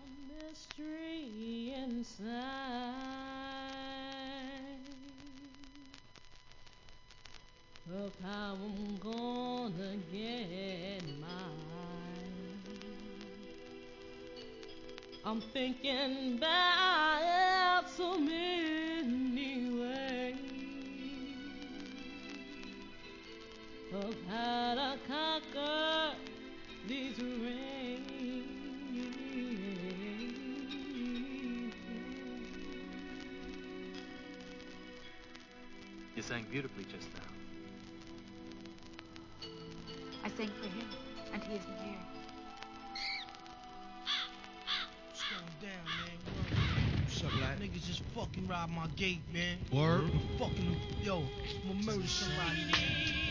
mystery inside of how I'm gonna get mine. I'm thinking about so many ways of how to conquer these rains. You sang beautifully just now. I sang for him, and he isn't here. What's going down, man? What's up, Black? Niggas just fucking robbed my gate, man. Word? Yo, I'ma murder somebody, man.